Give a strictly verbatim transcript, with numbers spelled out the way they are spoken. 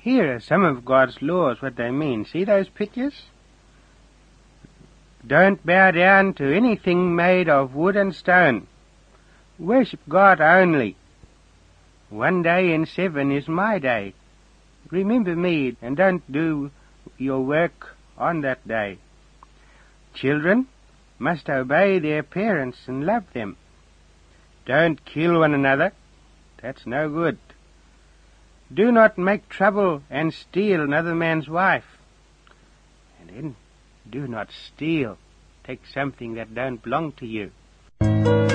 Here are some of God's laws, what they mean. See those pictures? Don't bow down to anything made of wood and stone. Worship God only. One day in seven is my day. Remember me and don't do your work on that day. Children must obey their parents and love them. Don't kill one another. That's no good. Do not make trouble and steal another man's wife. And then do not steal. Take something that don't belong to you.